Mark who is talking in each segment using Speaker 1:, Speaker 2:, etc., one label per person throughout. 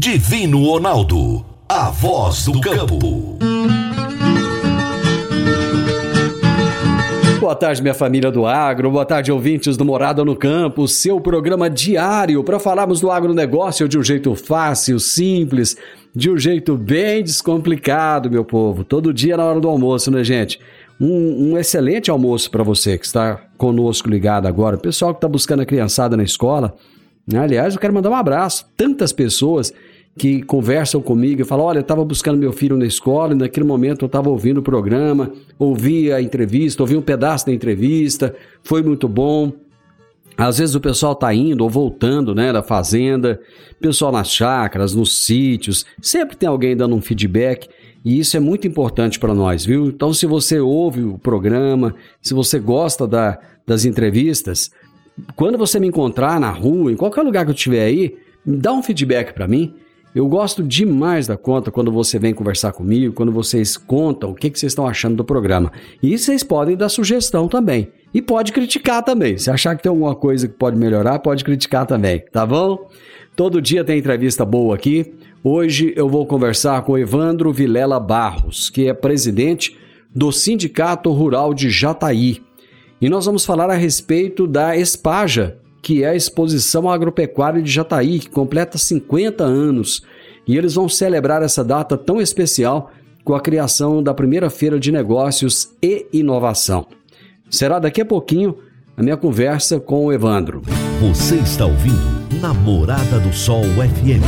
Speaker 1: Divino Ronaldo, a voz do campo.
Speaker 2: Boa tarde, minha família do agro, boa tarde, ouvintes do Morada no Campo, seu programa diário para falarmos do agronegócio de um jeito fácil, simples, de um jeito bem descomplicado, meu povo. Todo dia na hora do almoço, né, gente? Um excelente almoço para você que está conosco ligado agora, o pessoal que está buscando a criançada na escola. Aliás, eu quero mandar um abraço. Tantas pessoas que conversam comigo e falam, olha, eu estava buscando meu filho na escola e naquele momento eu estava ouvindo o programa, ouvi a entrevista, ouvi um pedaço da entrevista, foi muito bom. Às vezes o pessoal está indo ou voltando, né, da fazenda, pessoal nas chácaras, nos sítios, sempre tem alguém dando um feedback e isso é muito importante para nós, viu? Então, se você ouve o programa, se você gosta das entrevistas, quando você me encontrar na rua, em qualquer lugar que eu estiver aí, me dá um feedback para mim. Eu gosto demais da conta quando você vem conversar comigo, quando vocês contam o que vocês estão achando do programa. E vocês podem dar sugestão também. E pode criticar também. Se achar que tem alguma coisa que pode melhorar, pode criticar também, tá bom? Todo dia tem entrevista boa aqui. Hoje eu vou conversar com Evandro Vilela Barros, que é presidente do Sindicato Rural de Jataí. E nós vamos falar a respeito da Expaja, que é a Exposição Agropecuária de Jataí, que completa 50 anos. E eles vão celebrar essa data tão especial com a criação da primeira feira de negócios e inovação. Será daqui a pouquinho a minha conversa com o Evandro.
Speaker 1: Você está ouvindo Namorada do Sol FM.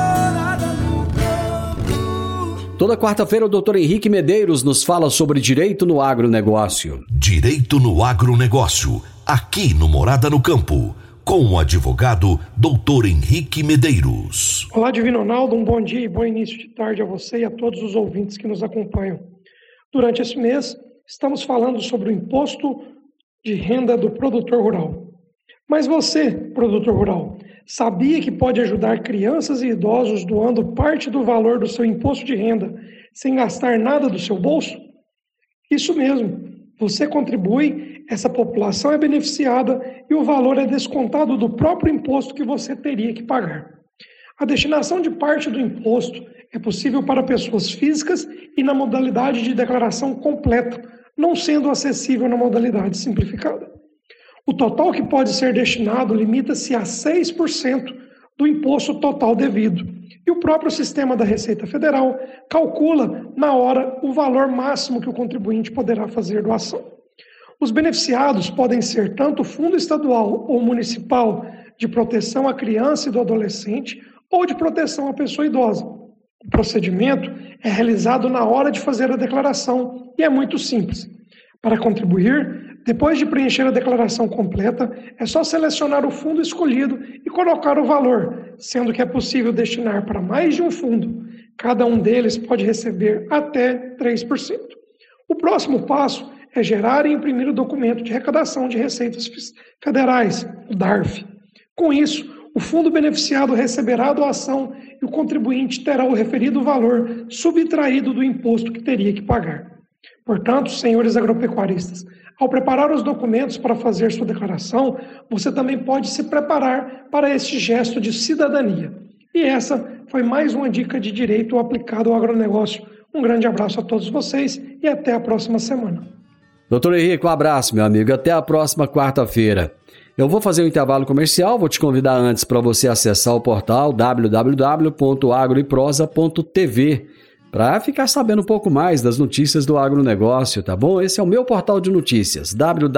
Speaker 2: Toda quarta-feira o Dr. Henrique Medeiros nos fala sobre direito no agronegócio.
Speaker 1: Direito no agronegócio, aqui no Morada no Campo, com o advogado Dr. Henrique Medeiros.
Speaker 3: Olá, Divino Ronaldo, um bom dia e bom início de tarde a você e a todos os ouvintes que nos acompanham. Durante esse mês, estamos falando sobre o imposto de renda do produtor rural. Mas você, produtor rural, sabia que pode ajudar crianças e idosos doando parte do valor do seu imposto de renda sem gastar nada do seu bolso? Isso mesmo, você contribui, essa população é beneficiada e o valor é descontado do próprio imposto que você teria que pagar. A destinação de parte do imposto é possível para pessoas físicas e na modalidade de declaração completa, não sendo acessível na modalidade simplificada. O total que pode ser destinado limita-se a 6% do imposto total devido. E o próprio sistema da Receita Federal calcula, na hora, o valor máximo que o contribuinte poderá fazer doação. Os beneficiados podem ser tanto o Fundo Estadual ou Municipal de Proteção à Criança e do Adolescente ou de Proteção à Pessoa Idosa. O procedimento é realizado na hora de fazer a declaração e é muito simples. Para contribuir, depois de preencher a declaração completa, é só selecionar o fundo escolhido e colocar o valor, sendo que é possível destinar para mais de um fundo. Cada um deles pode receber até 3%. O próximo passo é gerar e imprimir o documento de arrecadação de receitas federais, o DARF. Com isso, o fundo beneficiado receberá a doação e o contribuinte terá o referido valor subtraído do imposto que teria que pagar. Portanto, senhores agropecuaristas, ao preparar os documentos para fazer sua declaração, você também pode se preparar para este gesto de cidadania. E essa foi mais uma dica de direito aplicado ao agronegócio. Um grande abraço a todos vocês e até a próxima semana.
Speaker 2: Doutor Henrique, um abraço, meu amigo. Até a próxima quarta-feira. Eu vou fazer um intervalo comercial, vou te convidar antes para você acessar o portal www.agroeprosa.tv para ficar sabendo um pouco mais das notícias do agronegócio, tá bom? Esse é o meu portal de notícias,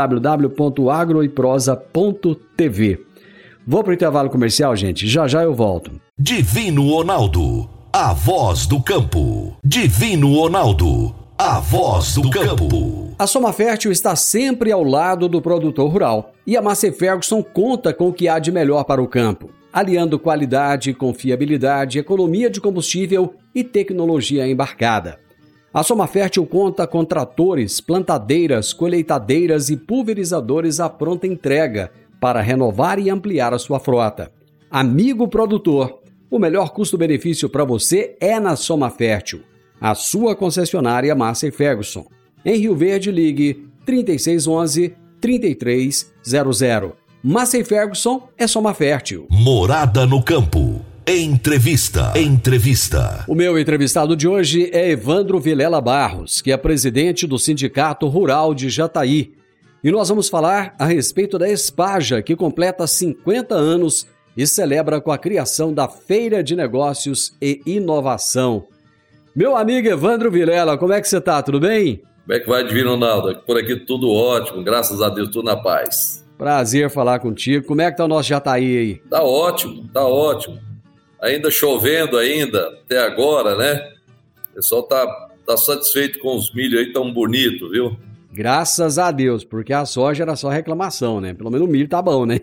Speaker 2: www.agroeprosa.tv. Vou para o intervalo comercial, gente. Já já eu volto.
Speaker 1: Divino Ronaldo, a voz do campo. Divino Ronaldo, a voz do campo.
Speaker 2: A Soma Fértil está sempre ao lado do produtor rural e a Massey Ferguson conta com o que há de melhor para o campo, aliando qualidade, confiabilidade, economia de combustível e tecnologia embarcada. A Soma Fértil conta com tratores, plantadeiras, colheitadeiras e pulverizadores à pronta entrega para renovar e ampliar a sua frota. Amigo produtor, o melhor custo-benefício para você é na Soma Fértil, a sua concessionária Massey Ferguson. Em Rio Verde, ligue 3611-3300. Massey Ferguson é Soma Fértil.
Speaker 1: Morada no Campo. Entrevista.
Speaker 2: O meu entrevistado de hoje é Evandro Vilela Barros, que é presidente do Sindicato Rural de Jataí. E nós vamos falar a respeito da Espaja, que completa 50 anos e celebra com a criação da Feira de Negócios e Inovação. Meu amigo Evandro Vilela, como é que você está? Tudo bem?
Speaker 4: Como é que vai, Divino Ronaldo? Por aqui tudo ótimo, graças a Deus, tudo na paz.
Speaker 2: Prazer falar contigo. Como é que tá o nosso Jataí aí?
Speaker 4: Tá ótimo. Ainda chovendo até agora, né? O pessoal tá satisfeito com os milho aí tão bonito, viu?
Speaker 2: Graças a Deus, porque a soja era só reclamação, né? Pelo menos o milho tá bom, né?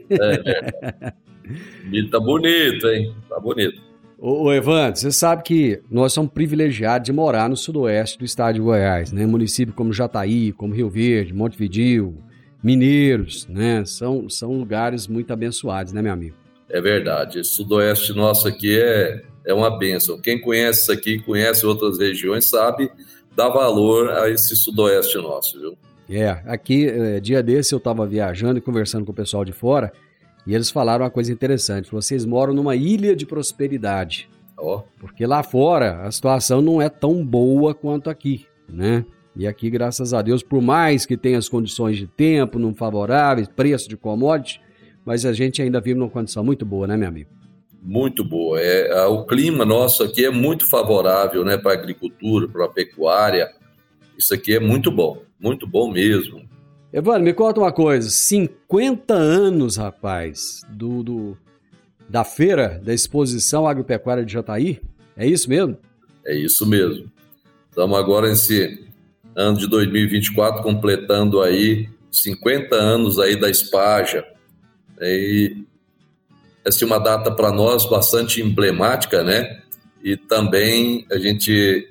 Speaker 4: O milho tá bonito, hein? Tá bonito.
Speaker 2: Ô Evandro, você sabe que nós somos privilegiados de morar no sudoeste do estado de Goiás, né? Municípios como Jataí, como Rio Verde, Montevidéu, Mineiros, né? São lugares muito abençoados, né, meu amigo?
Speaker 4: É verdade, esse sudoeste nosso aqui é uma bênção. Quem conhece isso aqui, conhece outras regiões, sabe dar valor a esse sudoeste nosso, viu?
Speaker 2: Aqui, dia desse eu estava viajando e conversando com o pessoal de fora e eles falaram uma coisa interessante. Vocês moram numa ilha de prosperidade. Porque lá fora a situação não é tão boa quanto aqui, né? E aqui, graças a Deus, por mais que tenha as condições de tempo não favoráveis, preço de commodity, mas a gente ainda vive numa condição muito boa, né, meu amigo?
Speaker 4: Muito boa. O clima nosso aqui é muito favorável, né, para a agricultura, para a pecuária. Isso aqui é muito bom mesmo.
Speaker 2: Evandro, me conta uma coisa, 50 anos, rapaz, da feira, da exposição agropecuária de Jataí, é isso mesmo? É
Speaker 4: isso mesmo. Estamos agora nesse ano de 2024 completando aí 50 anos aí da Espaja. E essa é uma data para nós bastante emblemática, né? E também a gente,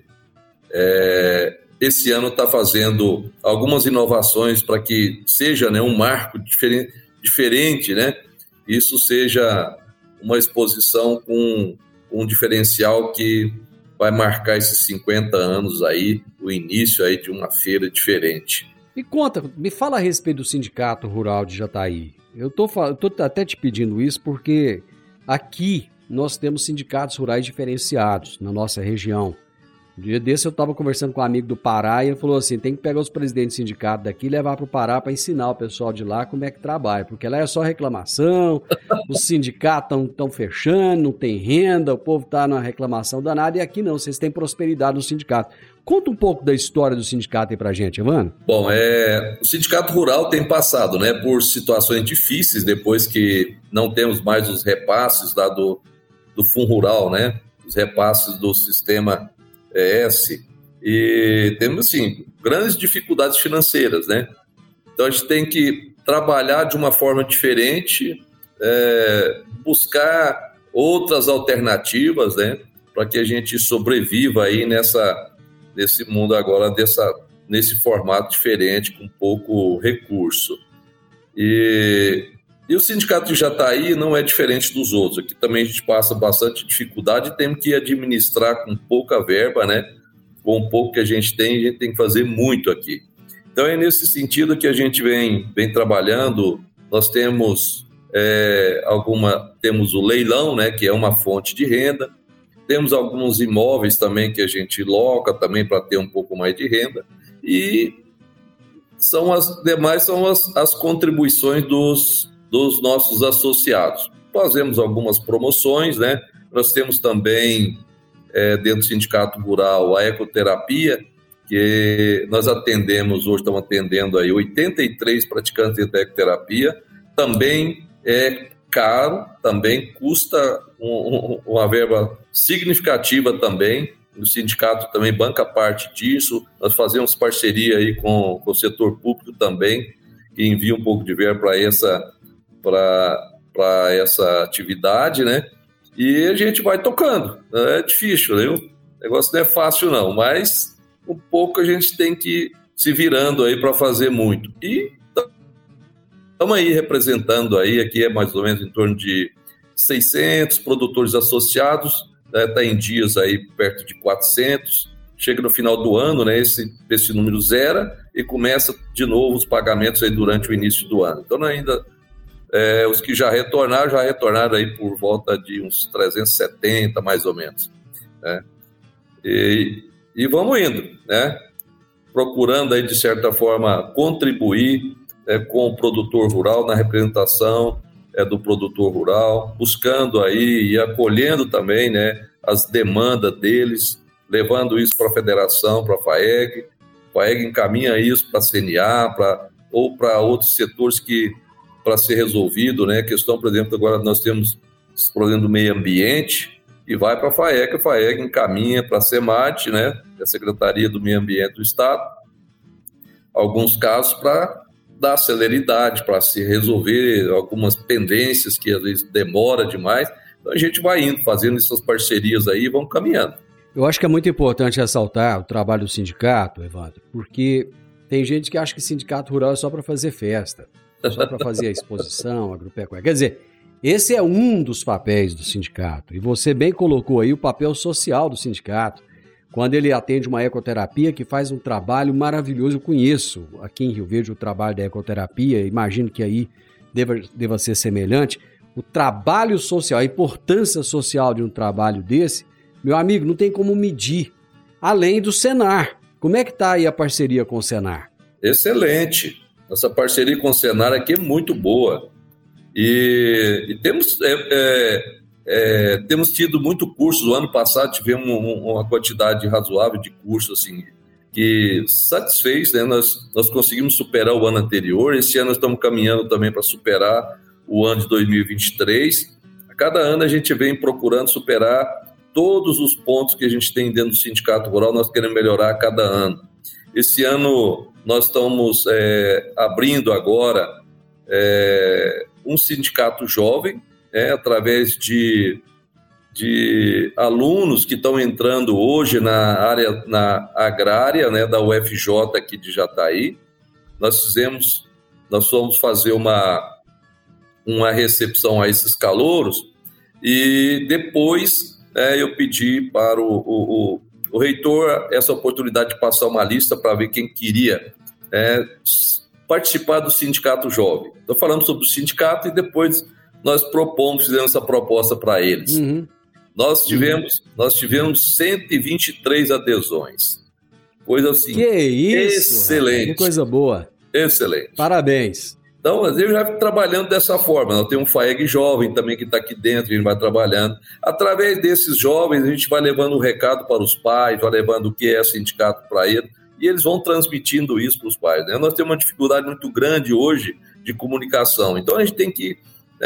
Speaker 4: esse ano, está fazendo algumas inovações para que seja, né, um marco diferente, né? Isso seja uma exposição com um diferencial que vai marcar esses 50 anos aí, o início aí de uma feira diferente.
Speaker 2: Me fala a respeito do Sindicato Rural de Jataí. Eu tô até te pedindo isso porque aqui nós temos sindicatos rurais diferenciados na nossa região. Um dia desse eu estava conversando com um amigo do Pará e ele falou assim, tem que pegar os presidentes do sindicato daqui e levar para o Pará para ensinar o pessoal de lá como é que trabalha, porque lá é só reclamação, os sindicatos estão fechando, não tem renda, o povo está numa reclamação danada e aqui não, vocês têm prosperidade no sindicato. Conta um pouco da história do sindicato aí pra gente, Evandro.
Speaker 4: Bom, o sindicato rural tem passado, né, por situações difíceis depois que não temos mais os repasses do Fundo Rural, né, os repasses do sistema ES, e temos, assim, grandes dificuldades financeiras, né? Então a gente tem que trabalhar de uma forma diferente, buscar outras alternativas, né, para que a gente sobreviva aí nesse mundo agora, nesse formato diferente, com pouco recurso. E o Sindicato de Jataí não é diferente dos outros. Aqui também a gente passa bastante dificuldade e temos que administrar com pouca verba, né? Com o pouco que a gente tem que fazer muito aqui. Então é nesse sentido que a gente vem trabalhando. Nós temos temos o leilão, né? Que é uma fonte de renda. Temos alguns imóveis também que a gente loca também para ter um pouco mais de renda. E as demais são as contribuições dos nossos associados. Fazemos algumas promoções, né? Nós temos também, dentro do Sindicato Rural, a ecoterapia, que nós estamos atendendo aí 83 praticantes de ecoterapia. Também é caro, também custa uma verba significativa também. O sindicato também banca parte disso. Nós fazemos parceria aí com o setor público também, que envia um pouco de verba para essa atividade, né? E a gente vai tocando. É difícil, né? O negócio não é fácil não, mas um pouco a gente tem que se virando aí para fazer muito. E estamos aí representando aí, aqui é mais ou menos em torno de 600 produtores associados, está em dias aí perto de 400, chega no final do ano, né, esse número zera e começa de novo os pagamentos aí durante o início do ano. Então ainda Os que já retornaram aí por volta de uns 370, mais ou menos, né? E vamos indo, né? Procurando aí, de certa forma, contribuir com o produtor rural, na representação do produtor rural, buscando aí e acolhendo também, né, as demandas deles, levando isso para a federação, para a FAEG. A FAEG encaminha isso para a CNA, ou para outros setores para ser resolvido, né? A questão, por exemplo, agora nós temos esse problema do meio ambiente, e vai para a FAEG encaminha para a SEMAT, né, a Secretaria do Meio Ambiente do Estado, alguns casos para dar celeridade, para se resolver algumas pendências que às vezes demora demais. Então a gente vai indo, fazendo essas parcerias aí e vamos caminhando.
Speaker 2: Eu acho que é muito importante ressaltar o trabalho do sindicato, Evandro, porque tem gente que acha que sindicato rural é só para fazer festa, só para fazer a exposição, agropecuária. Quer dizer, esse é um dos papéis do sindicato, e você bem colocou aí o papel social do sindicato, quando ele atende uma ecoterapia que faz um trabalho maravilhoso. Eu conheço aqui em Rio Verde o trabalho da ecoterapia, imagino que aí deva ser semelhante. O trabalho social, a importância social de um trabalho desse, meu amigo, não tem como medir, além do Senar. Como é que está aí a parceria com o Senar?
Speaker 4: Excelente, nossa parceria com o Senar aqui é muito boa. E temos tido muito curso. No ano passado tivemos uma quantidade razoável de cursos assim, que satisfez, né? Nós conseguimos superar o ano anterior. Esse ano nós estamos caminhando também para superar o ano de 2023. A cada ano a gente vem procurando superar todos os pontos que a gente tem dentro do Sindicato Rural. Nós queremos melhorar a cada ano. Esse ano nós estamos abrindo agora um sindicato jovem, através de alunos que estão entrando hoje na área agrária, né, da UFJ aqui de Jataí. Nós fomos fazer uma recepção a esses calouros e depois eu pedi para o reitor essa oportunidade de passar uma lista para ver quem queria participar do Sindicato Jovem. Então falamos sobre o sindicato e depois nós fizemos essa proposta para eles. Uhum. Nós tivemos 123 adesões. Coisa assim.
Speaker 2: Que isso!
Speaker 4: Excelente.
Speaker 2: Que coisa boa.
Speaker 4: Excelente.
Speaker 2: Parabéns.
Speaker 4: Então, eu já trabalhando dessa forma. Nós temos um FAEG jovem também que está aqui dentro, a gente vai trabalhando. Através desses jovens, a gente vai levando um recado para os pais, vai levando o que é sindicato para eles, e eles vão transmitindo isso para os pais, né? Nós temos uma dificuldade muito grande hoje de comunicação. Então, a gente tem que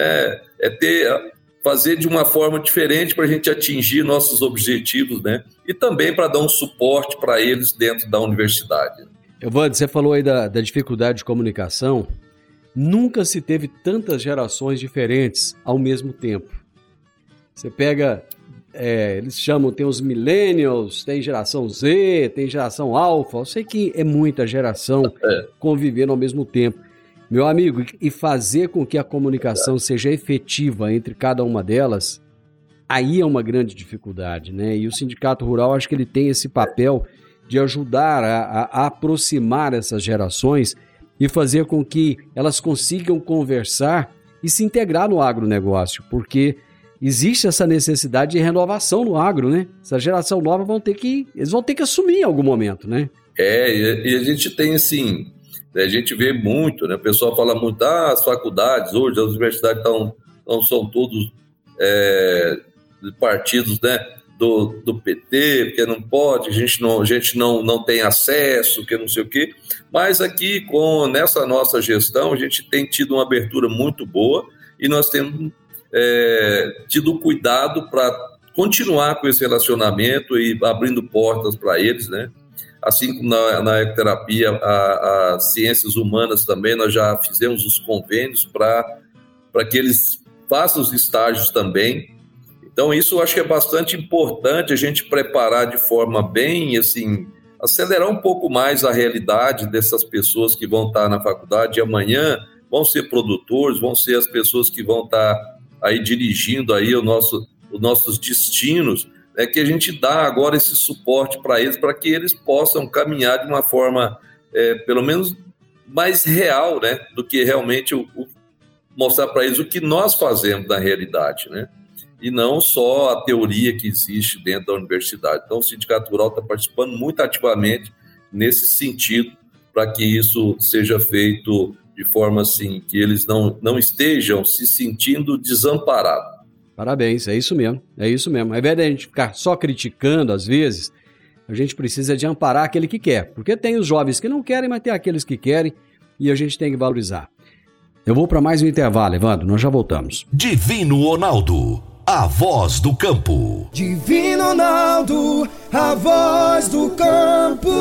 Speaker 4: fazer de uma forma diferente para a gente atingir nossos objetivos, né? E também para dar um suporte para eles dentro da universidade.
Speaker 2: Evandro, você falou aí da dificuldade de comunicação. Nunca se teve tantas gerações diferentes ao mesmo tempo. Você pega, eles chamam, tem os millennials, tem geração Z, tem geração alfa. Eu sei que é muita geração convivendo ao mesmo tempo. Meu amigo, e fazer com que a comunicação seja efetiva entre cada uma delas, aí é uma grande dificuldade, né? E o Sindicato Rural, acho que ele tem esse papel de ajudar a aproximar essas gerações e fazer com que elas consigam conversar e se integrar no agronegócio, porque existe essa necessidade de renovação no agro, né? Essa geração nova eles vão ter que assumir em algum momento, né?
Speaker 4: E a gente tem, assim, a gente vê muito, né? O pessoal fala muito, as faculdades hoje, as universidades não são todos partidos, né, do PT, porque não pode, a gente não tem acesso, que não sei o quê. Mas aqui, nessa nossa gestão, a gente tem tido uma abertura muito boa e nós temos tido cuidado para continuar com esse relacionamento e abrindo portas para eles, né? Assim como na ecoterapia, as ciências humanas também, nós já fizemos os convênios para que eles façam os estágios também. Então, isso eu acho que é bastante importante a gente preparar de forma bem, assim, acelerar um pouco mais a realidade dessas pessoas que vão estar na faculdade e amanhã vão ser produtores, vão ser as pessoas que vão estar aí dirigindo aí os nossos destinos, que a gente dá agora esse suporte para eles, para que eles possam caminhar de uma forma, pelo menos, mais real, né, do que realmente mostrar para eles o que nós fazemos na realidade, né? E não só a teoria que existe dentro da universidade. Então, o Sindicato Rural está participando muito ativamente nesse sentido, para que isso seja feito de forma assim, que eles não estejam se sentindo desamparados.
Speaker 2: Parabéns, é isso mesmo. Ao invés de a gente ficar só criticando, às vezes, a gente precisa de amparar aquele que quer. Porque tem os jovens que não querem, mas tem aqueles que querem, e a gente tem que valorizar. Eu vou para mais um intervalo, Evandro, nós já voltamos.
Speaker 1: Divino Ronaldo, a voz do campo.
Speaker 5: Divino Ronaldo, a voz do campo.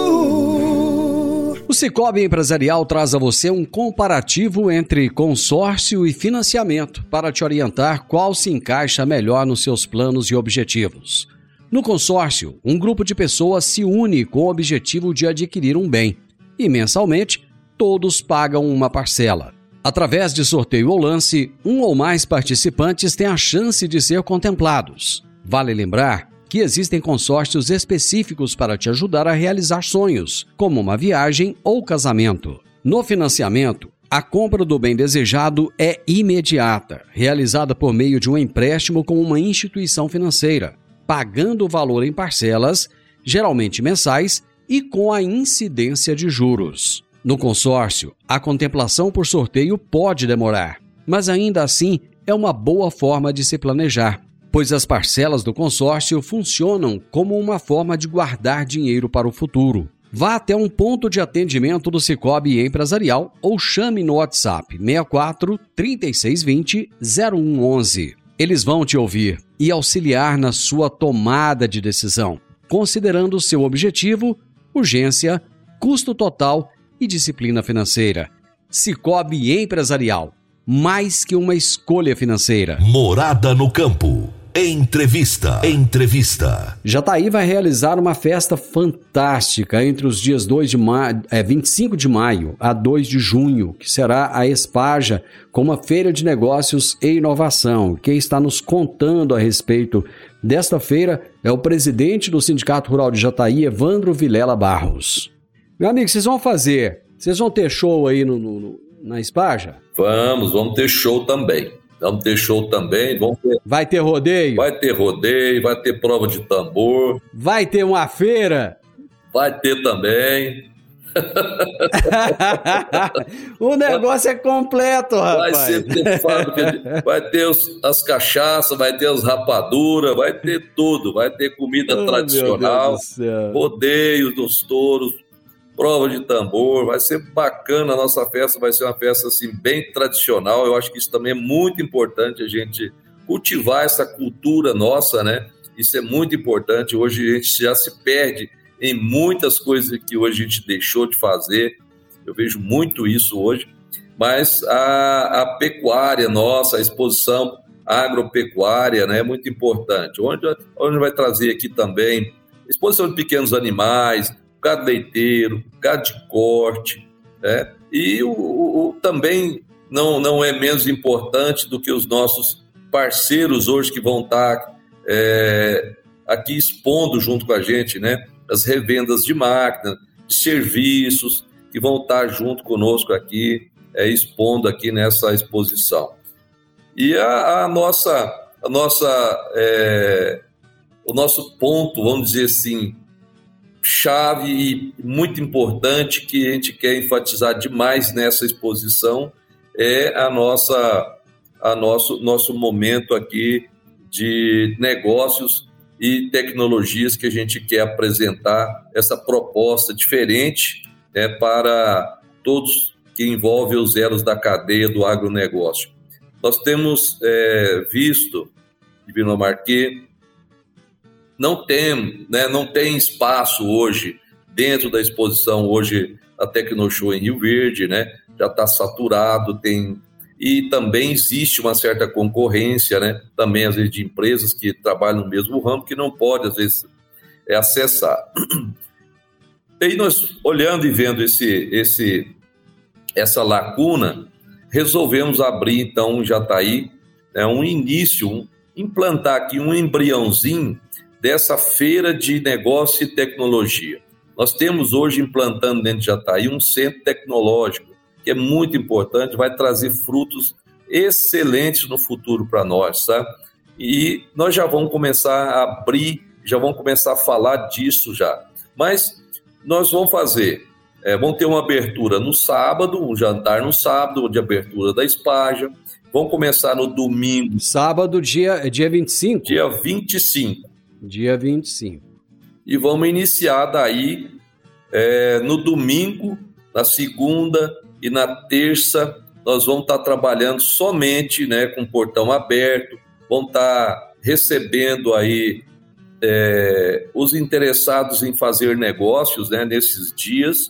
Speaker 2: O Sicoob Empresarial traz a você um comparativo entre consórcio e financiamento para te orientar qual se encaixa melhor nos seus planos e objetivos. No consórcio, um grupo de pessoas se une com o objetivo de adquirir um bem e, mensalmente, todos pagam uma parcela. Através de sorteio ou lance, um ou mais participantes têm a chance de ser contemplados. Vale lembrar que existem consórcios específicos para te ajudar a realizar sonhos, como uma viagem ou casamento. No financiamento, a compra do bem desejado é imediata, realizada por meio de um empréstimo com uma instituição financeira, pagando o valor em parcelas, geralmente mensais, e com a incidência de juros. No consórcio, a contemplação por sorteio pode demorar, mas ainda assim é uma boa forma de se planejar, pois as parcelas do consórcio funcionam como uma forma de guardar dinheiro para o futuro. Vá até um ponto de atendimento do Sicoob Empresarial ou chame no WhatsApp 64 3620 0111. Eles vão te ouvir e auxiliar na sua tomada de decisão, considerando o seu objetivo, urgência, custo total e disciplina financeira. Sicoob Empresarial, mais que uma escolha financeira.
Speaker 1: Morada no campo. Entrevista.
Speaker 2: Jataí vai realizar uma festa fantástica entre os dias 25 de maio a 2 de junho, que será a Espaja, com uma feira de negócios e inovação. Quem está nos contando a respeito desta feira é o presidente do Sindicato Rural de Jataí, Evandro Vilela Barros. Meu amigo, vocês vão ter show aí na Espaja?
Speaker 4: Vamos ter show também.
Speaker 2: Vai ter rodeio?
Speaker 4: Vai ter rodeio, vai ter prova de tambor.
Speaker 2: Vai ter uma feira?
Speaker 4: Vai ter também.
Speaker 2: O negócio é completo, rapaz.
Speaker 4: Vai ter as cachaças, vai ter as rapaduras, vai ter tudo. Vai ter comida tradicional, rodeio dos touros, prova de tambor. Vai ser bacana a nossa festa, vai ser uma festa assim, bem tradicional. Eu acho que isso também é muito importante, a gente cultivar essa cultura nossa, né? Isso é muito importante. Hoje a gente já se perde em muitas coisas que hoje a gente deixou de fazer. Eu vejo muito isso hoje. Mas a pecuária nossa, a exposição agropecuária, né, é muito importante. Onde vai trazer aqui também exposição de pequenos animais, gado leiteiro, gado de corte, né? E também não é menos importante do que os nossos parceiros hoje que vão estar aqui expondo junto com a gente, né? As revendas de máquinas, de serviços, que vão estar junto conosco aqui, expondo aqui nessa exposição. E o nosso ponto, vamos dizer assim, chave e muito importante que a gente quer enfatizar demais nessa exposição é nosso momento aqui de negócios e tecnologias que a gente quer apresentar, essa proposta diferente, né, para todos que envolvem os elos da cadeia do agronegócio. Nós temos visto, Divino Marquê, não tem espaço hoje dentro da exposição, hoje a Tecnoshow em Rio Verde, né? Já está saturado, e também existe uma certa concorrência, né? Também às vezes de empresas que trabalham no mesmo ramo que não pode às vezes acessar. E aí nós olhando e vendo essa lacuna, resolvemos abrir então em Jataí implantar aqui um embriãozinho dessa feira de negócio e tecnologia. Nós temos hoje implantando dentro de Jataí um centro tecnológico, que é muito importante, vai trazer frutos excelentes no futuro para nós, tá? E nós já vamos começar a abrir, já vamos começar a falar disso já. Mas nós vamos fazer, vamos ter uma abertura no sábado, um jantar no sábado, de abertura da Espaja. Vamos começar no domingo.
Speaker 2: Sábado, dia 25?
Speaker 4: Dia 25.
Speaker 2: Dia 25.
Speaker 4: E vamos iniciar daí no domingo, na segunda e na terça. Nós vamos estar trabalhando somente, né, com o portão aberto. Vamos estar recebendo aí os interessados em fazer negócios, né, nesses dias.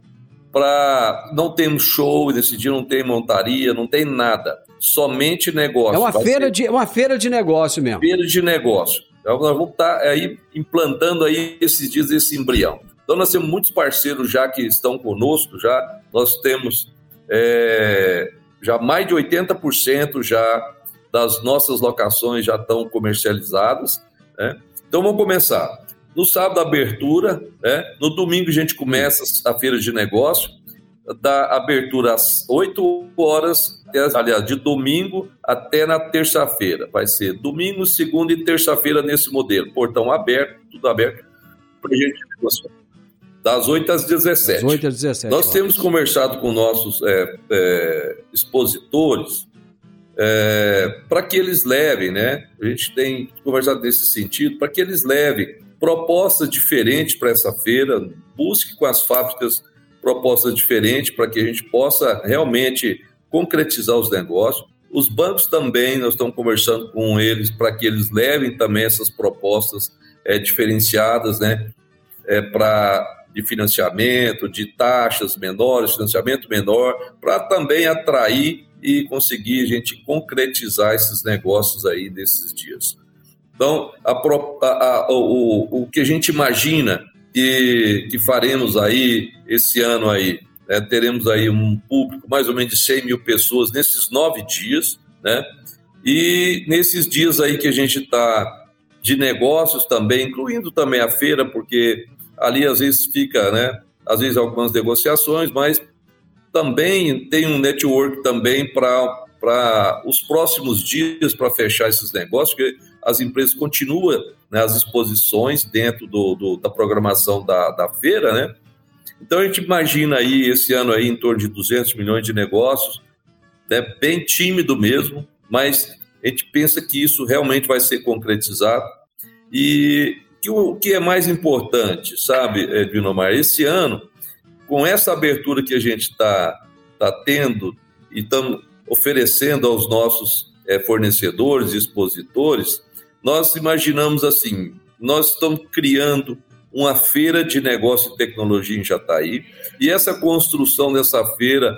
Speaker 4: Não temos show nesse dia, não tem montaria, não tem nada. Somente negócio.
Speaker 2: É uma feira de negócio mesmo.
Speaker 4: Feira de negócio. Então, nós vamos estar aí implantando aí esses dias esse embrião. Então, nós temos muitos parceiros já que estão conosco, já. Nós temos já mais de 80% já das nossas locações já estão comercializadas, né? Então, vamos começar. No sábado, a abertura, né? No domingo, a gente começa a feira de negócio, da abertura às 8 horas, aliás, de domingo até na terça-feira. Vai ser domingo, segunda e terça-feira nesse modelo. Portão aberto, tudo aberto, para a gente negociar. Das 8 às 17.
Speaker 2: Das 8 às 17.
Speaker 4: Nós temos conversado com nossos expositores para que eles levem, né? A gente tem conversado nesse sentido, para que eles levem propostas diferentes para essa feira, busque com as fábricas propostas diferentes para que a gente possa realmente concretizar os negócios. Os bancos também, nós estamos conversando com eles para que eles levem também essas propostas diferenciadas, né, de financiamento, de taxas menores, financiamento menor, para também atrair e conseguir a gente concretizar esses negócios aí desses dias. Então, o que a gente imagina que faremos aí esse ano aí, né, teremos aí um público mais ou menos de 100 mil pessoas nesses 9 dias, né? E nesses dias aí que a gente está de negócios também, incluindo também a feira, porque ali às vezes fica, né, às vezes algumas negociações, mas também tem um network também para os próximos dias para fechar esses negócios, porque as empresas continuam, né, as exposições dentro da programação da feira, né? Então a gente imagina aí esse ano aí em torno de 200 milhões de negócios, né, bem tímido mesmo, mas a gente pensa que isso realmente vai ser concretizado. E o que é mais importante, sabe, Edvinomar, esse ano, com essa abertura que a gente está tendo e estamos oferecendo aos nossos fornecedores e expositores, nós imaginamos assim, nós estamos criando uma feira de negócio e tecnologia em Jataí, e essa construção dessa feira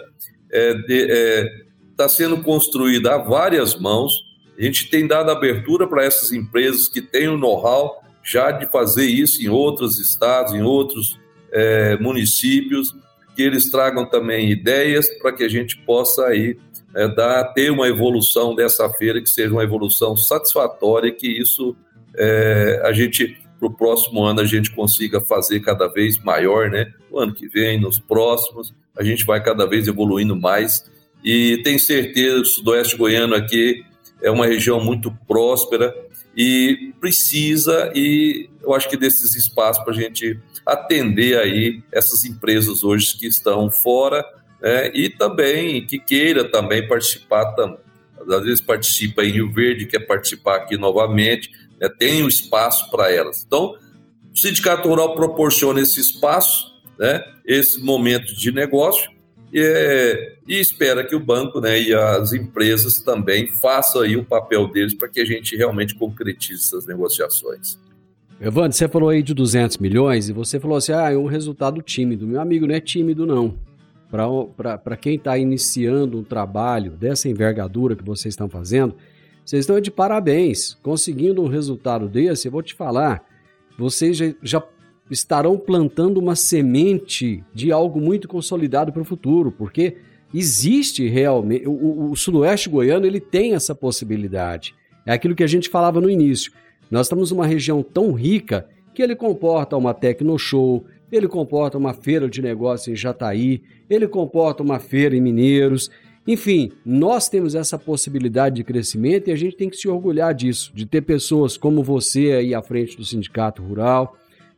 Speaker 4: está sendo construída a várias mãos. A gente tem dado abertura para essas empresas que têm o know-how já de fazer isso em outros estados, em outros municípios, que eles tragam também ideias para que a gente possa aí ter uma evolução dessa feira, que seja uma evolução satisfatória, que isso a gente, para o próximo ano, a gente consiga fazer cada vez maior, né? No ano que vem, nos próximos, a gente vai cada vez evoluindo mais, e tenho certeza que o Sudoeste Goiano aqui é uma região muito próspera e precisa, e eu acho que desses espaços para a gente atender aí essas empresas hoje que estão fora, e também que queira também participar, às vezes participa em Rio Verde, quer participar aqui novamente, né, tem um espaço para elas. Então, o Sindicato Rural proporciona esse espaço, né, esse momento de negócio, e espera que o banco, né, e as empresas também façam aí o papel deles para que a gente realmente concretize essas negociações.
Speaker 2: Evandro, você falou aí de 200 milhões e você falou assim, é um resultado tímido. Meu amigo, não é tímido não. Para quem está iniciando um trabalho dessa envergadura que vocês estão fazendo, vocês estão de parabéns. Conseguindo um resultado desse, eu vou te falar, vocês já estarão plantando uma semente de algo muito consolidado para o futuro, porque existe realmente, o Sudoeste Goiano ele tem essa possibilidade. É aquilo que a gente falava no início. Nós estamos numa região tão rica que ele comporta uma Tecnoshow, ele comporta uma feira de negócio em Jataí, ele comporta uma feira em Mineiros. Enfim, nós temos essa possibilidade de crescimento e a gente tem que se orgulhar disso, de ter pessoas como você aí à frente do Sindicato Rural,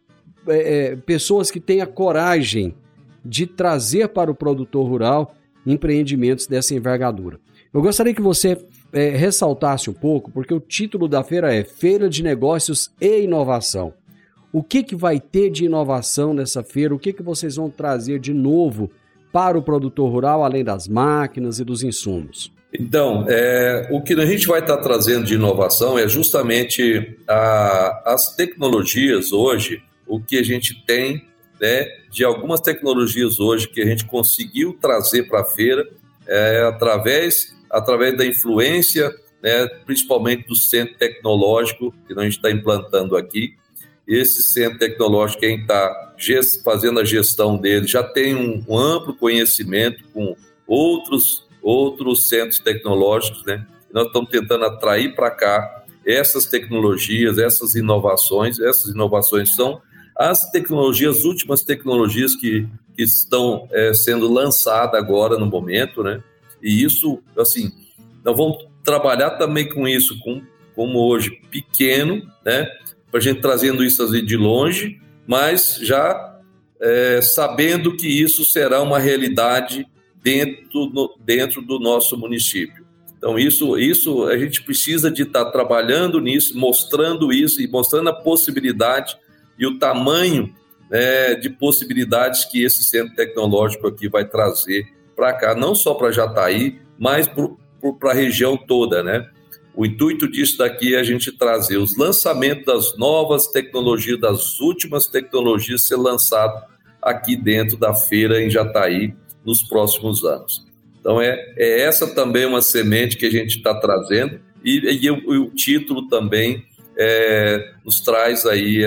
Speaker 2: pessoas que têm a coragem de trazer para o produtor rural empreendimentos dessa envergadura. Eu gostaria que você ressaltasse um pouco, porque o título da feira é Feira de Negócios e Inovação. O que vai ter de inovação nessa feira? O que vocês vão trazer de novo para o produtor rural, além das máquinas e dos insumos?
Speaker 4: Então, o que a gente vai estar trazendo de inovação é justamente as tecnologias hoje, o que a gente tem, né, de algumas tecnologias hoje que a gente conseguiu trazer para a feira através da influência, né, principalmente do centro tecnológico que a gente está implantando aqui. Esse centro tecnológico, quem está fazendo a gestão dele, já tem um amplo conhecimento com outros centros tecnológicos, né? Nós estamos tentando atrair para cá essas tecnologias, essas inovações. Essas inovações são as últimas tecnologias que estão sendo lançadas agora no momento, né? E isso, assim, nós vamos trabalhar também com isso, como hoje, pequeno, né? Para a gente trazendo isso assim de longe, mas já sabendo que isso será uma realidade dentro do nosso município. Então, isso a gente precisa de estar trabalhando nisso, mostrando isso e mostrando a possibilidade e o tamanho de possibilidades que esse centro tecnológico aqui vai trazer para cá, não só para Jataí, mas para a região toda, né? O intuito disso daqui é a gente trazer os lançamentos das novas tecnologias, das últimas tecnologias ser lançado aqui dentro da feira em Jataí nos próximos anos. Então é essa também uma semente que a gente está trazendo e o título também nos traz aí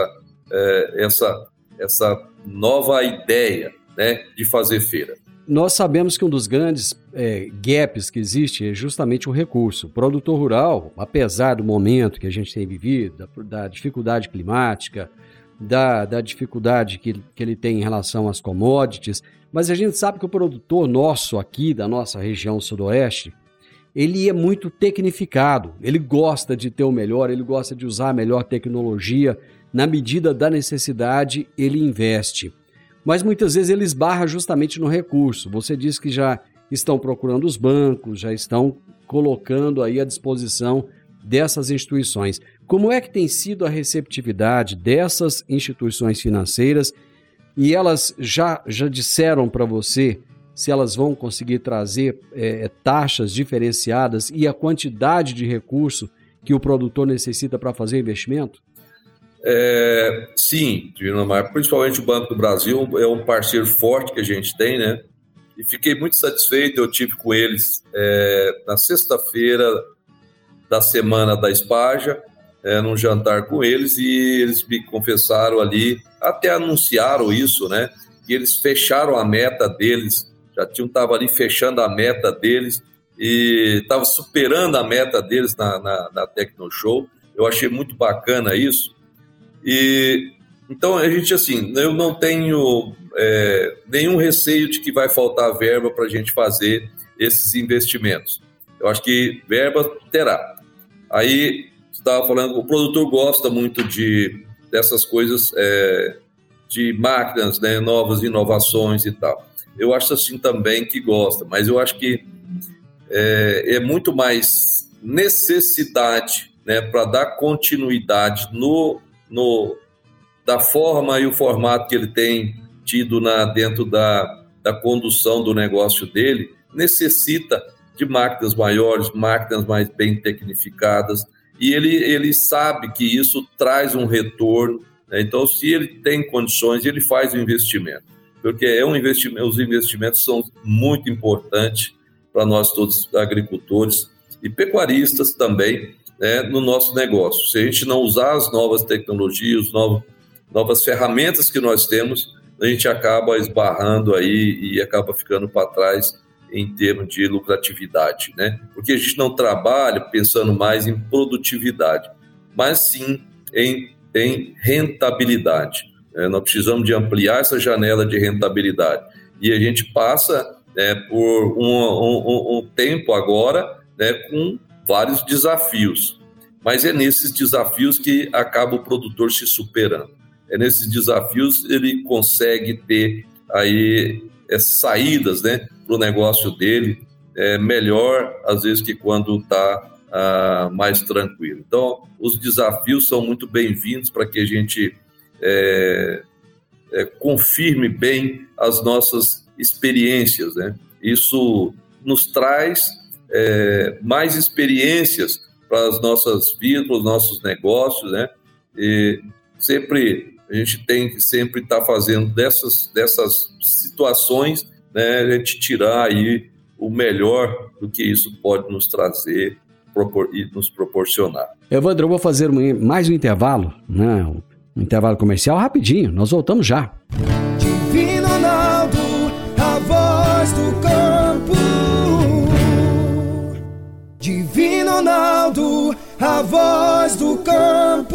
Speaker 4: essa nova ideia, né, de fazer feira.
Speaker 2: Nós sabemos que um dos grandes gaps que existe é justamente o recurso. O produtor rural, apesar do momento que a gente tem vivido, da dificuldade climática, da dificuldade que ele tem em relação às commodities, mas a gente sabe que o produtor nosso aqui, da nossa região sudoeste, ele é muito tecnificado, ele gosta de ter o melhor, ele gosta de usar a melhor tecnologia, na medida da necessidade ele investe. Mas muitas vezes ele esbarra justamente no recurso. Você disse que já estão procurando os bancos, já estão colocando aí à disposição dessas instituições. Como é que tem sido a receptividade dessas instituições financeiras e elas já disseram para você se elas vão conseguir trazer taxas diferenciadas e a quantidade de recurso que o produtor necessita para fazer investimento?
Speaker 4: Sim, Dinamarca, principalmente o Banco do Brasil é um parceiro forte que a gente tem, né? E fiquei muito satisfeito, eu tive com eles na sexta-feira da semana da Espaja, num jantar com eles, e eles me confessaram ali, até anunciaram isso, né? E eles fecharam a meta deles, estavam ali fechando a meta deles e estavam superando a meta deles na Tecnoshow. Eu achei muito bacana isso. E então a gente, assim, eu não tenho nenhum receio de que vai faltar verba para a gente fazer esses investimentos. Eu acho que verba terá. Aí você estava falando, o produtor gosta muito dessas coisas, de máquinas, né, novas inovações e tal. Eu acho assim também que gosta, mas eu acho que é muito mais necessidade, né, para dar continuidade da forma e o formato que ele tem tido dentro da condução do negócio dele, necessita de máquinas maiores, máquinas mais bem tecnificadas, e ele sabe que isso traz um retorno, né? Então, se ele tem condições, ele faz o investimento, porque os investimentos são muito importantes para nós todos, agricultores e pecuaristas também, no nosso negócio. Se a gente não usar as novas tecnologias, novas ferramentas que nós temos, a gente acaba esbarrando aí e acaba ficando para trás em termos de lucratividade, né? Porque a gente não trabalha pensando mais em produtividade, mas sim em rentabilidade. Nós precisamos de ampliar essa janela de rentabilidade. E a gente passa por um tempo agora, com vários desafios. Mas é nesses desafios que acaba o produtor se superando. É nesses desafios ele consegue ter aí saídas, para o negócio dele, melhor às vezes que quando está mais tranquilo. Então, os desafios são muito bem-vindos para que a gente confirme bem as nossas experiências, Isso nos traz mais experiências para as nossas vidas, para os nossos negócios, E a gente tem que sempre estar fazendo dessas situações, a gente tirar aí o melhor do que isso pode nos trazer e nos proporcionar.
Speaker 2: Evandro, eu vou fazer mais um intervalo, um intervalo comercial rapidinho, nós voltamos já.
Speaker 5: Divino Ronaldo, a voz do campo. Divino Ronaldo, a voz do campo.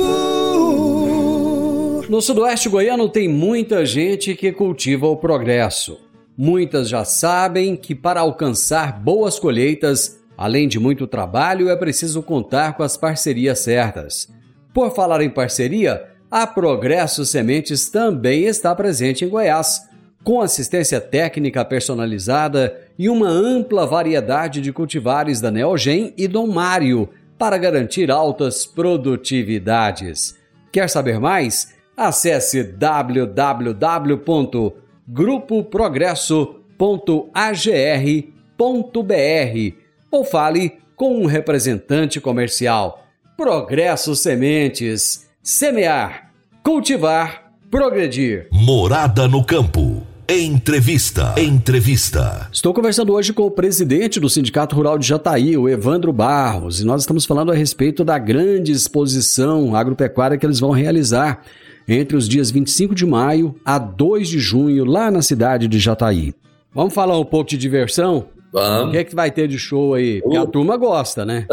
Speaker 2: No sudoeste goiano tem muita gente que cultiva o progresso. Muitas já sabem que para alcançar boas colheitas, além de muito trabalho, é preciso contar com as parcerias certas. Por falar em parceria, a Progresso Sementes também está presente em Goiás, com assistência técnica personalizada e uma ampla variedade de cultivares da Neogen e Dom Mário para garantir altas produtividades. Quer saber mais? Acesse www.grupoprogresso.agr.br ou fale com um representante comercial. Progresso Sementes. Semear, cultivar, progredir.
Speaker 1: Morada no Campo. Entrevista. Estou conversando hoje com o presidente do Sindicato Rural de Jataí, o Evandro Barros, e nós estamos falando a respeito da grande exposição agropecuária que eles vão realizar entre os dias 25 de maio a 2 de junho, lá na cidade de Jataí. Vamos falar um pouco de diversão?
Speaker 4: Vamos.
Speaker 2: O que é que vai ter de show aí? Porque a turma gosta, né?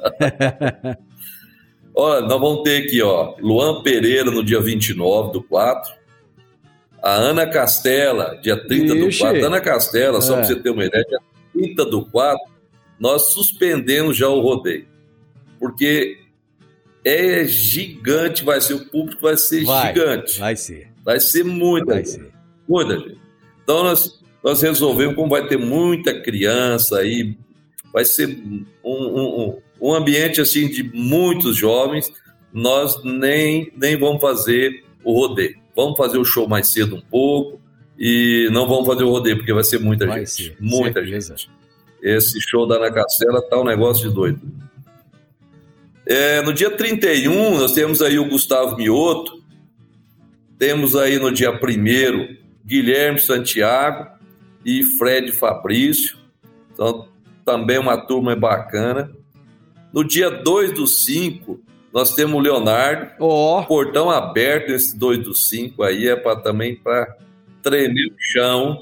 Speaker 4: Olha, nós vamos ter aqui, Luan Pereira no dia 29/4, a Ana Castela, dia 30/4. Ana Castela, só para você ter uma ideia, dia 30/4, nós suspendemos já o rodeio, porque é gigante, o público vai ser gigante. Vai ser muita gente. Então nós resolvemos, como vai ter muita criança aí, vai ser um ambiente assim de muitos jovens, nós nem vamos fazer o rodeio. Vamos fazer o show mais cedo um pouco e não vamos fazer o rodeio, porque vai ser muita gente. Muita gente. Esse show da Ana Castela tá um negócio de doido. No dia 31, nós temos aí o Gustavo Mioto, temos aí no dia 1º Guilherme Santiago e Fred Fabrício, então também uma turma bacana. No dia 2/5, nós temos o Leonardo, portão aberto, esse 2/5 aí também para tremer o chão,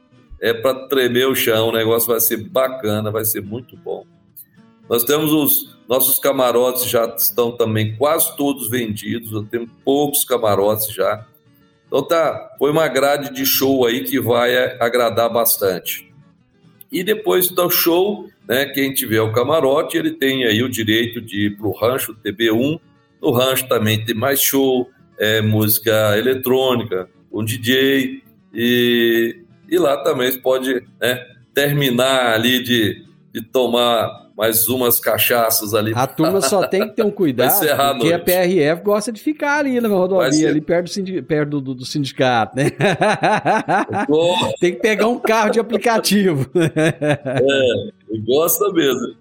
Speaker 4: o negócio vai ser bacana, vai ser muito bom. Nós temos os nossos camarotes, já estão também quase todos vendidos, nós temos poucos camarotes já. Então foi uma grade de show aí que vai agradar bastante. E depois do show, quem tiver o camarote, ele tem aí o direito de ir para o rancho TB1. No rancho também tem mais show, música eletrônica, um DJ, e lá também você pode terminar ali de tomar mais umas cachaças ali.
Speaker 2: A turma só tem que ter um cuidado, porque a PRF gosta de ficar ali na rodovia, ali perto do sindicato, né? Tem que pegar um carro de aplicativo.
Speaker 4: Gosta mesmo.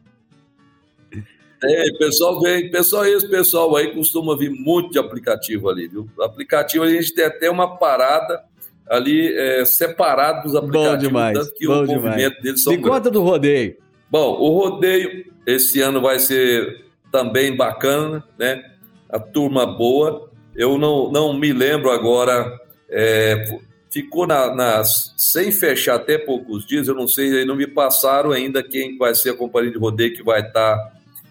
Speaker 4: Esse pessoal aí costuma vir muito de aplicativo ali, viu? O aplicativo a gente tem até uma parada ali separado dos aplicativos.
Speaker 2: Bom demais,
Speaker 4: tanto que o movimento deles são
Speaker 2: grandes. Me conta do rodeio.
Speaker 4: Bom, o rodeio esse ano vai ser também bacana, A turma boa. Eu não me lembro agora, ficou sem fechar até poucos dias, eu não sei, não me passaram ainda quem vai ser a companhia de rodeio que vai estar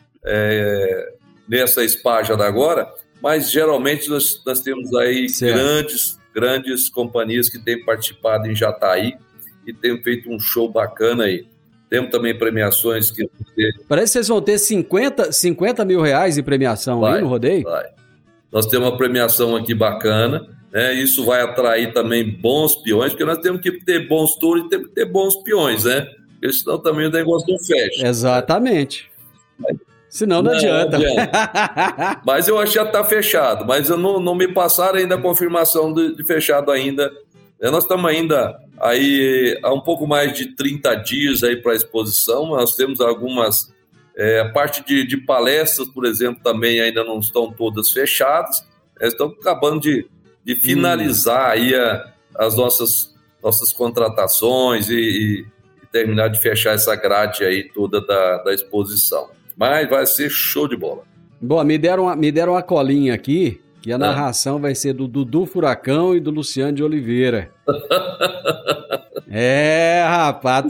Speaker 4: nessa espájara agora, mas geralmente nós temos aí grandes companhias que têm participado em Jataí e temos feito um show bacana aí. Temos também premiações que...
Speaker 1: Parece que vocês vão ter 50 mil reais em premiação aí no rodeio?
Speaker 4: Vai. Nós temos uma premiação aqui bacana, né? Isso vai atrair também bons peões, porque nós temos que ter bons touros e temos que ter bons peões, né? Porque senão também o negócio não fecha.
Speaker 1: Exatamente. Senão não adianta.
Speaker 4: Mas eu acho que já está fechado, mas eu não me passaram ainda a confirmação de fechado ainda. Nós estamos ainda aí há um pouco mais de 30 dias aí para a exposição. Nós temos algumas... a parte de palestras, por exemplo, também ainda não estão todas fechadas. Estamos acabando de finalizar aí as nossas contratações e terminar de fechar essa grade aí toda da exposição. Mas vai ser show de bola.
Speaker 1: Bom, me deram uma colinha aqui, que a narração vai ser do Dudu Furacão e do Luciano de Oliveira. Rapaz,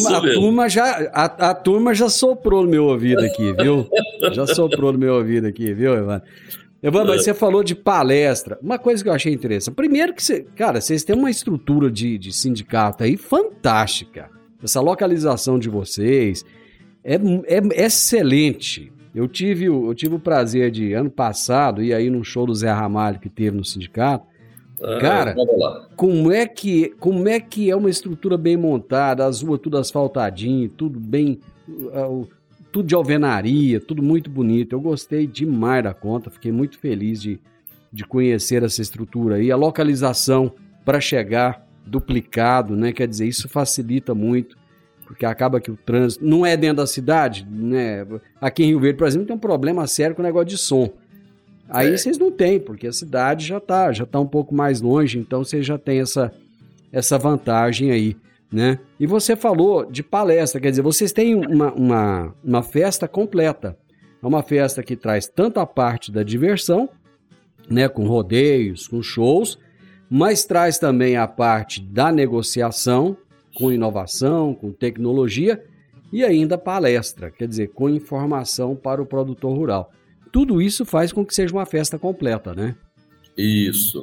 Speaker 1: a turma já soprou no meu ouvido aqui, viu? Já soprou no meu ouvido aqui, viu, Evandro? Evandro, mas você falou de palestra. Uma coisa que eu achei interessante. Primeiro que vocês têm uma estrutura de sindicato aí fantástica. Essa localização de vocês é excelente. Eu tive o prazer de, ano passado, ir aí num show do Zé Ramalho que teve no sindicato. Cara, como é que é uma estrutura bem montada, as ruas tudo asfaltadinho, tudo bem, tudo de alvenaria, tudo muito bonito. Eu gostei demais da conta, fiquei muito feliz de conhecer essa estrutura aí. A localização para chegar duplicado, né? Quer dizer, isso facilita muito, porque acaba que o trânsito não é dentro da cidade, né? Aqui em Rio Verde, por exemplo, tem um problema sério com o negócio de som. Aí vocês não têm, porque a cidade já tá um pouco mais longe, então vocês já têm essa vantagem aí, né? E você falou de palestra, quer dizer, vocês têm uma festa completa. É uma festa que traz tanto a parte da diversão, né, com rodeios, com shows, mas traz também a parte da negociação, com inovação, com tecnologia e ainda palestra, quer dizer, com informação para o produtor rural. Tudo isso faz com que seja uma festa completa, né?
Speaker 4: Isso.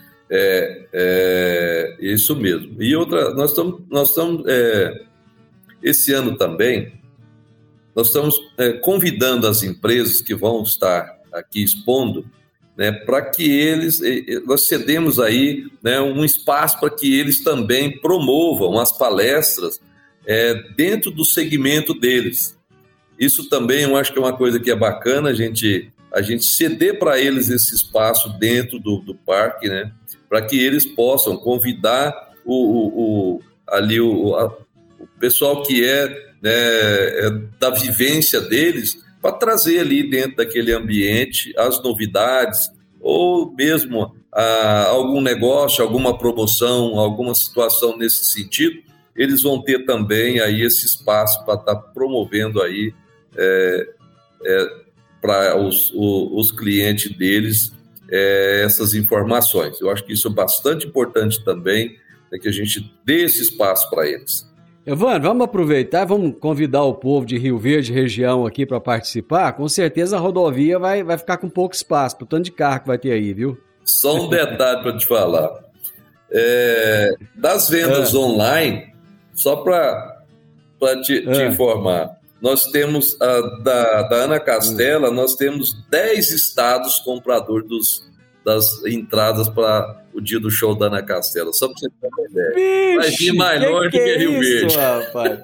Speaker 4: Isso mesmo. E outra, nós estamos esse ano também, nós estamos convidando as empresas que vão estar aqui expondo, né, para que nós cedemos aí, né, um espaço para que eles também promovam as palestras dentro do segmento deles. Isso também eu acho que é uma coisa que é bacana, a gente ceder para eles esse espaço dentro do parque, né, para que eles possam convidar o pessoal que da vivência deles, para trazer ali dentro daquele ambiente as novidades, ou mesmo algum negócio, alguma promoção, alguma situação nesse sentido, eles vão ter também aí esse espaço para estar promovendo aí para os clientes deles essas informações. Eu acho que isso é bastante importante também, que a gente dê esse espaço para eles.
Speaker 1: Evandro, vamos aproveitar, vamos convidar o povo de Rio Verde, região aqui para participar. Com certeza a rodovia vai ficar com pouco espaço, pro tanto de carro que vai ter aí, viu?
Speaker 4: Só um detalhe para te falar. Das vendas online, só para te informar, nós temos da Ana Castela, nós temos 10 estados compradores das entradas para o dia do show da Ana Castela, só para você ter uma ideia.
Speaker 1: Vixe,
Speaker 4: vai vir mais longe do que Rio Verde.
Speaker 1: Rapaz.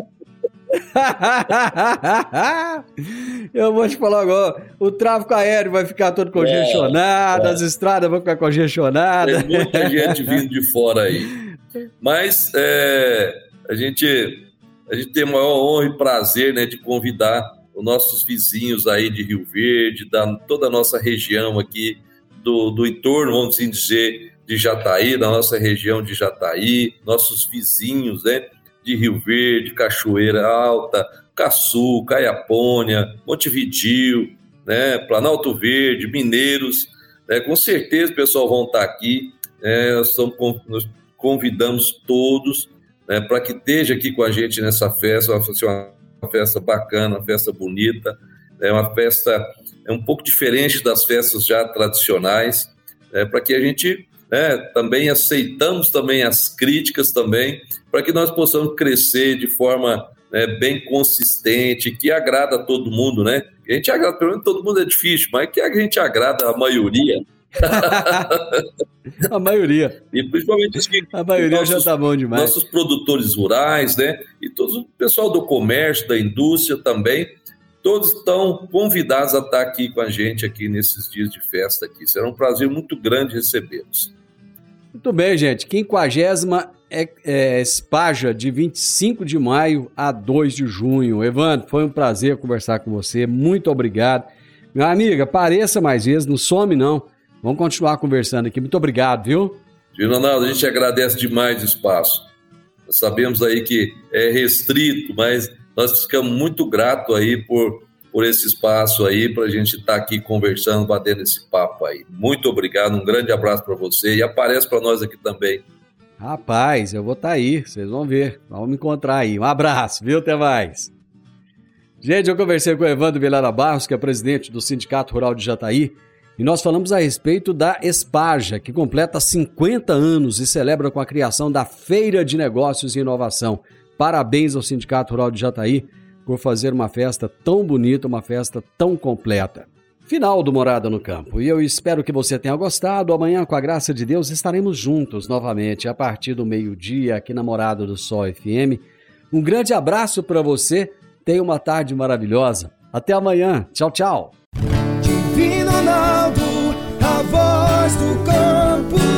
Speaker 1: Eu vou te falar agora, o tráfego aéreo vai ficar todo congestionado, as estradas vão ficar congestionadas.
Speaker 4: Tem muita gente vindo de fora aí. Mas a gente tem a maior honra e prazer, né, de convidar os nossos vizinhos aí de Rio Verde, toda a nossa região aqui, do entorno, vamos assim dizer, de Jataí, da nossa região de Jataí, nossos vizinhos, né, de Rio Verde, Cachoeira Alta, Caçu, Caiapônia, Montevidéu, né, Planalto Verde, Mineiros, né, com certeza o pessoal vão estar aqui, nós convidamos todos, né, para que esteja aqui com a gente nessa festa, uma festa bacana, uma festa bonita, uma festa um pouco diferente das festas já tradicionais, para que a gente né, também aceitamos também as críticas também, para que nós possamos crescer de forma, né, bem consistente, que agrada a todo mundo, né? A gente agrada, pelo menos todo mundo é difícil, mas que a gente agrada a maioria.
Speaker 2: A maioria.
Speaker 4: E principalmente
Speaker 2: a maioria já tá bom demais.
Speaker 4: Nossos produtores rurais, né? E todo o pessoal do comércio, da indústria também, todos estão convidados a estar aqui com a gente aqui nesses dias de festa aqui. Será um prazer muito grande recebê-los.
Speaker 2: Muito bem, gente. 50ª Espaja, de 25 de maio a 2 de junho. Evandro, foi um prazer conversar com você. Muito obrigado. Minha amiga, apareça mais vezes, não some não. Vamos continuar conversando aqui. Muito obrigado, viu?
Speaker 4: Ronaldo, a gente agradece demais o espaço. Nós sabemos aí que é restrito, mas nós ficamos muito gratos aí por esse espaço aí, para a gente estar aqui conversando, batendo esse papo aí. Muito obrigado, um grande abraço para você e aparece para nós aqui também.
Speaker 2: Rapaz, eu vou estar aí, vocês vão ver, vamos me encontrar aí. Um abraço, viu? Até mais. Gente, eu conversei com o Evandro Vilela Barros, que é presidente do Sindicato Rural de Jataí, e nós falamos a respeito da Espaja, que completa 50 anos e celebra com a criação da Feira de Negócios e Inovação. Parabéns ao Sindicato Rural de Jataí por fazer uma festa tão bonita, uma festa tão completa. Final do Morada no Campo. E eu espero que você tenha gostado. Amanhã, com a graça de Deus, estaremos juntos novamente a partir do meio-dia aqui na Morada do Sol FM. Um grande abraço para você. Tenha uma tarde maravilhosa. Até amanhã. Tchau, tchau.
Speaker 5: Divino Ronaldo, a voz do campo.